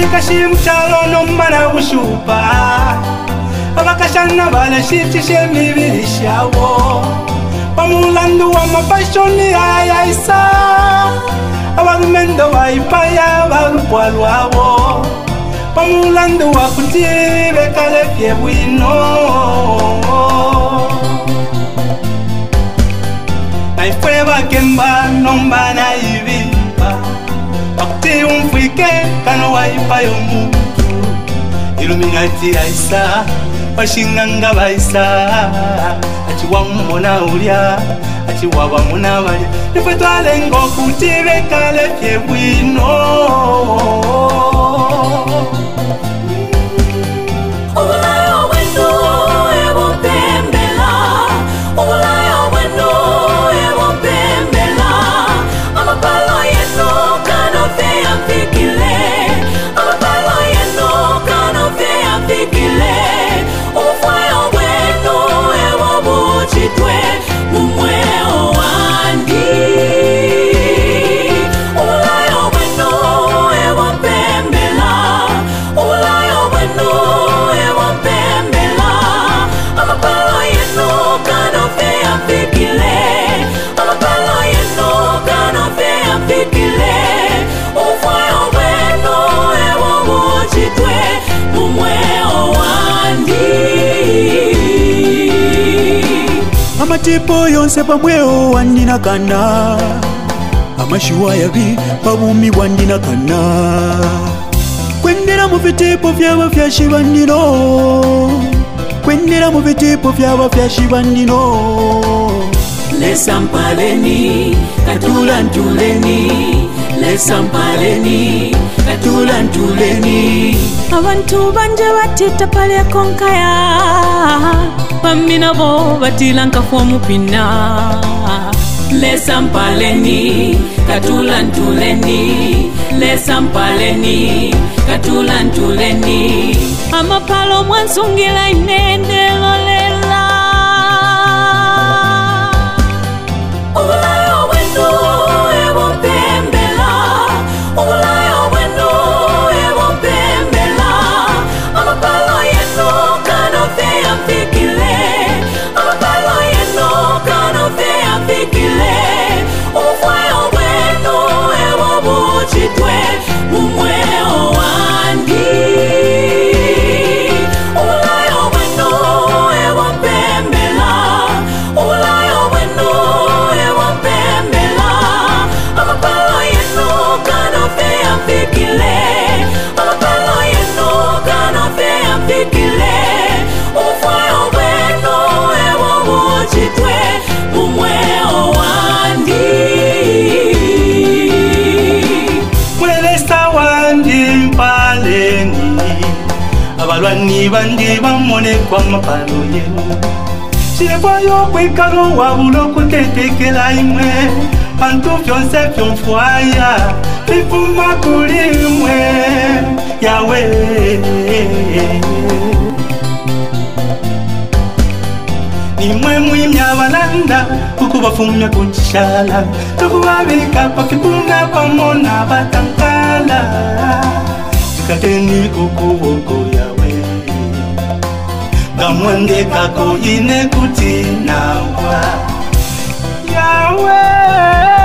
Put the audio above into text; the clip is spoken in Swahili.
Nikashim chalo no mana ushupa Abakashana bale shiti shemi bilishawo Pamulandu wa mapashoni haya isa Abalumendo wa ipaya balupwalu wawo Pamulandu wa kutibe kale pye wino Naifwe bakemba nomba na ibiba Bakti umfwike kano wa ipayo mutu Illuminati aisa Bashinganga baisa Achiwa muna ulia Achiwa muna balia Nifwe twalengo kutibe kale pye wino Ulayo wendo ewo pembela Ulayo wendo ewo pembela Amapalo yeno kano fea fikile Amapalo yeno kano fea fikile Ufayo wendo ewo buchitwe Mumwe owandi Ulayo wendo ewo pembela Ulayo wendo ewo pembela Amapalo yeno kano fea fikile Amapalo yeno kano fea fikile Ufayo wendo ewo buchitwe Mumwe owandi Amatipo yonse pamweo wandina kana Amashiwa yabi pabumi wandina kana Kwendera mu vitipo vyaba vya shibandino Kwendera mu vitipo vyaba vya shibandino Lesampaleni katulantuleni Lesampaleni katulantuleni Abantu banje batita pale konkaya Pamina bo batilanka fomu pina Lesampaleni katulantuleni Lesampaleni katulantuleni Amapalo mwansungila inende lolela Ulayo wendo ewo pembela Ulayo wendo ewo pembela Amapalo yeno kano fea fikile Amapalo yeno kano fea fikile Ufayo wendo ewo buchitwe Mumwe owandi Ulayo wendo ewo pembela Ulayo wendo ewo pembela Amapalo yeno kano fea fikile Amapalo yeno kano fea fikile Ufayo wendo ewo buchitwe Mumwe owandi Mwelesta wandi mpaleni Abalwani bandi bamone kwa mapalo yenu Chilekwayo kwekalo wabulo kutetekela imwe Pantu fyonse fyonfwaya Fifuma kulimwe Yawe Nimwe mwimya balanda Kukubafumya kuchishala Tukubabika pafikuna pamona batankala Chikateni kukuboko yawe Gamwende kako ine kutinawa Yawe